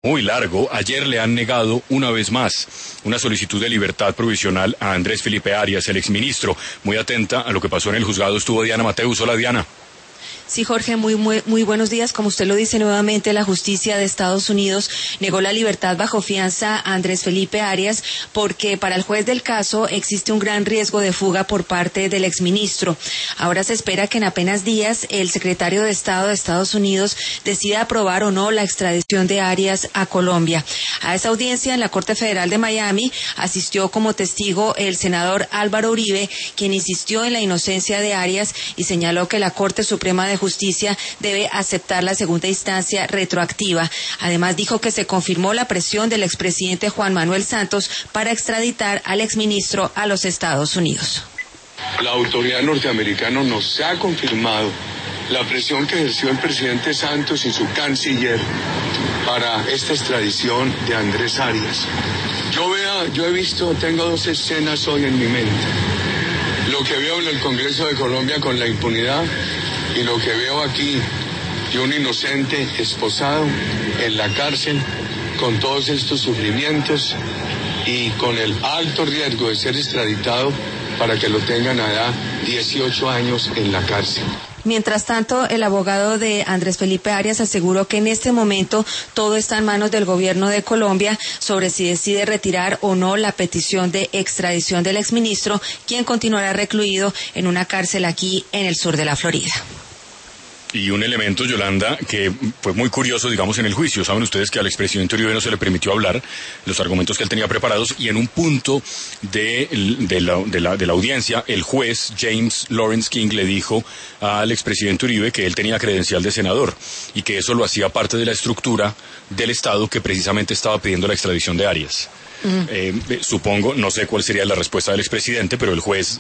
Muy largo, ayer le han negado una vez más una solicitud de libertad provisional a Andrés Felipe Arias, el exministro. Muy atenta a lo que pasó en el juzgado estuvo Diana Mateus. Hola, Diana. Sí, Jorge, muy buenos días. Como usted lo dice, nuevamente la justicia de Estados Unidos negó la libertad bajo fianza a Andrés Felipe Arias porque para el juez del caso existe un gran riesgo de fuga por parte del exministro. Ahora se espera que en apenas días el secretario de Estado de Estados Unidos decida aprobar o no la extradición de Arias a Colombia. A esa audiencia en la Corte Federal de Miami asistió como testigo el senador Álvaro Uribe, quien insistió en la inocencia de Arias y señaló que la Corte Suprema de Justicia debe aceptar la segunda instancia retroactiva. Además dijo que se confirmó la presión del expresidente Juan Manuel Santos para extraditar al exministro a los Estados Unidos. La autoridad norteamericana nos ha confirmado la presión que ejerció el presidente Santos y su canciller para esta extradición de Andrés Arias. Tengo dos escenas hoy en mi mente. Lo que veo en el Congreso de Colombia con la impunidad y lo que veo aquí de un inocente esposado en la cárcel con todos estos sufrimientos y con el alto riesgo de ser extraditado para que lo tengan allá 18 años en la cárcel. Mientras tanto, el abogado de Andrés Felipe Arias aseguró que en este momento todo está en manos del gobierno de Colombia sobre si decide retirar o no la petición de extradición del exministro, quien continuará recluido en una cárcel aquí en el sur de la Florida. Y un elemento, Yolanda, que fue muy curioso, digamos, en el juicio. Saben ustedes que al expresidente Uribe no se le permitió hablar los argumentos que él tenía preparados y en un punto de la audiencia, el juez James Lawrence King le dijo al expresidente Uribe que él tenía credencial de senador y que eso lo hacía parte de la estructura del Estado que precisamente estaba pidiendo la extradición de Arias. Supongo, no sé cuál sería la respuesta del expresidente, pero el juez,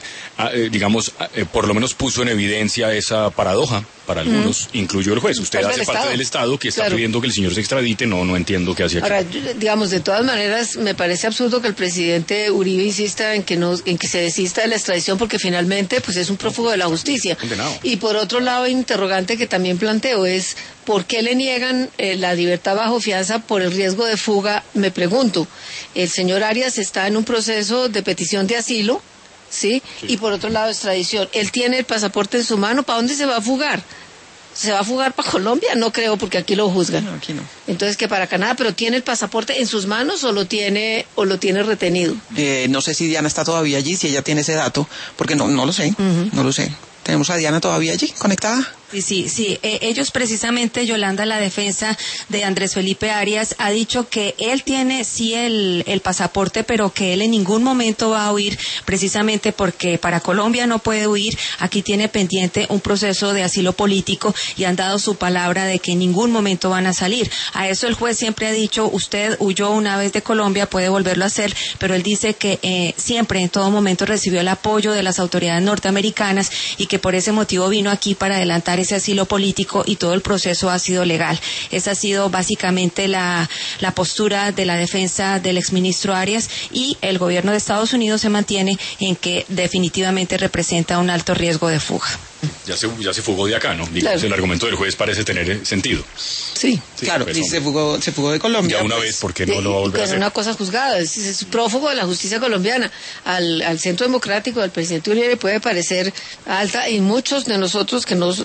por lo menos puso en evidencia esa paradoja. Para algunos, incluyó el juez. Usted hace parte del Estado que está pidiendo que el señor se extradite. No entiendo qué hacía aquí. Ahora, digamos, de todas maneras, me parece absurdo que el presidente Uribe insista en que se desista de la extradición porque finalmente, pues es un prófugo de la justicia. Condenado. Y por otro lado, hay un interrogante que también planteo es ¿por qué le niegan la libertad bajo fianza por el riesgo de fuga? Me pregunto. El señor Arias está en un proceso de petición de asilo, ¿sí? Y por otro lado, extradición. Él tiene el pasaporte en su mano. ¿Para dónde se va a fugar? ¿Se va a fugar para Colombia? No creo, porque aquí lo juzgan. No, aquí no. Entonces, que para Canadá, pero ¿tiene el pasaporte en sus manos o lo tiene retenido? No sé si Diana está todavía allí, si ella tiene ese dato, porque no lo sé, no lo sé. ¿Tenemos a Diana todavía allí, conectada? Sí. Ellos precisamente, Yolanda, la defensa de Andrés Felipe Arias, ha dicho que él tiene sí el pasaporte, pero que él en ningún momento va a huir, precisamente porque para Colombia no puede huir. Aquí tiene pendiente un proceso de asilo político y han dado su palabra de que en ningún momento van a salir. A eso el juez siempre ha dicho, usted huyó una vez de Colombia, puede volverlo a hacer, pero él dice que siempre, en todo momento, recibió el apoyo de las autoridades norteamericanas y que por ese motivo vino aquí para adelantar ese asilo político y todo el proceso ha sido legal. Esa ha sido básicamente la postura de la defensa del exministro Arias y el gobierno de Estados Unidos se mantiene en que definitivamente representa un alto riesgo de fuga. Ya se fugó de acá, ¿no? Digamos, Claro. el argumento del juez parece tener sentido. Sí. Claro, pues, y se fugó de Colombia. Ya una vez, ¿por qué no lo va a volver a Es hacer? una cosa juzgada, es prófugo de la justicia colombiana. Al Centro Democrático del presidente Uribe puede parecer alta y muchos de nosotros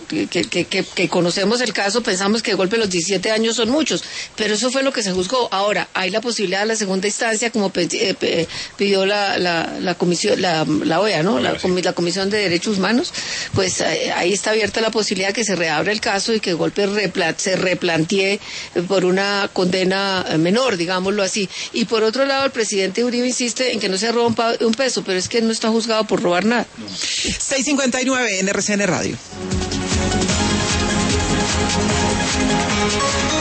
que conocemos el caso pensamos que de golpe los 17 años son muchos, pero eso fue lo que se juzgó. Ahora, hay la posibilidad de la segunda instancia como pidió la comisión, la OEA, ¿no? La Comisión de Derechos Humanos, pues ahí está abierta la posibilidad que se reabra el caso y que de golpe se replantee por una condena menor, digámoslo así. Y por otro lado, el presidente Uribe insiste en que no se roba un peso, pero es que él no está juzgado por robar nada. 6:59 en RCN Radio.